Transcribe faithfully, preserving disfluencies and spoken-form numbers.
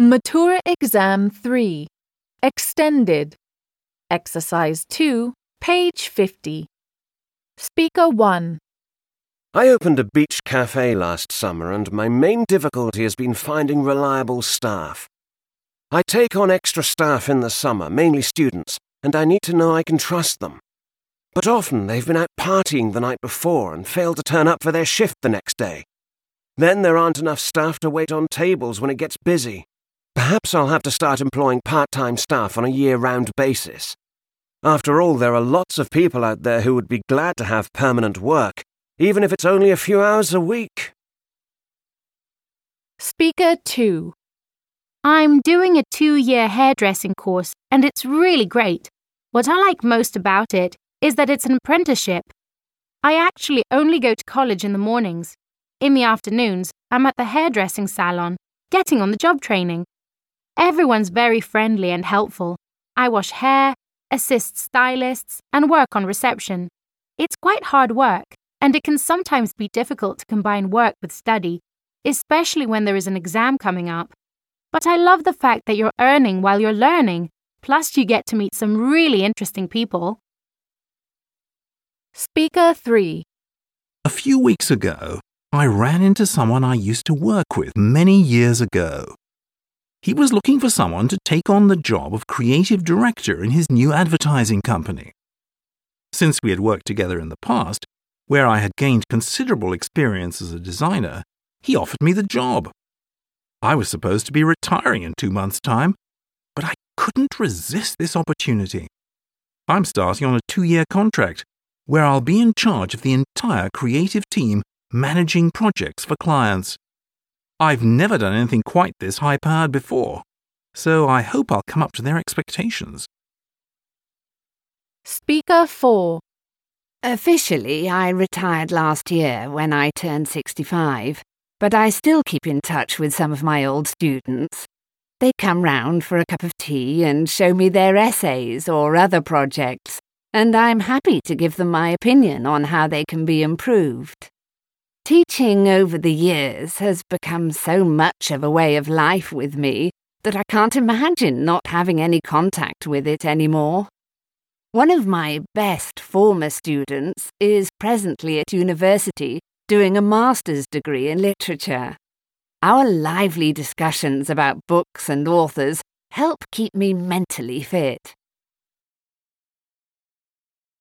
Matura Exam three, Extended, Exercise two, page fifty. Speaker one. I opened a beach cafe last summer and my main difficulty has been finding reliable staff. I take on extra staff in the summer, mainly students, and I need to know I can trust them. But often they've been out partying the night before and fail to turn up for their shift the next day. Then there aren't enough staff to wait on tables when it gets busy. Perhaps I'll have to start employing part-time staff on a year-round basis. After all, there are lots of people out there who would be glad to have permanent work, even if it's only a few hours a week. Speaker two. I'm doing a two-year hairdressing course, and it's really great. What I like most about it is that it's an apprenticeship. I actually only go to college in the mornings. In the afternoons, I'm at the hairdressing salon, getting on the job training. Everyone's very friendly and helpful. I wash hair, assist stylists, and work on reception. It's quite hard work, and it can sometimes be difficult to combine work with study, especially when there is an exam coming up. But I love the fact that you're earning while you're learning, plus you get to meet some really interesting people. Speaker three. A few weeks ago, I ran into someone I used to work with many years ago. He was looking for someone to take on the job of creative director in his new advertising company. Since we had worked together in the past, where I had gained considerable experience as a designer, he offered me the job. I was supposed to be retiring in two months' time, but I couldn't resist this opportunity. I'm starting on a two-year contract, where I'll be in charge of the entire creative team managing projects for clients. I've never done anything quite this high-powered before, so I hope I'll come up to their expectations. Speaker four. Officially, I retired last year when I turned sixty-five, but I still keep in touch with some of my old students. They come round for a cup of tea and show me their essays or other projects, and I'm happy to give them my opinion on how they can be improved. Teaching over the years has become so much of a way of life with me that I can't imagine not having any contact with it anymore. One of my best former students is presently at university doing a master's degree in literature. Our lively discussions about books and authors help keep me mentally fit.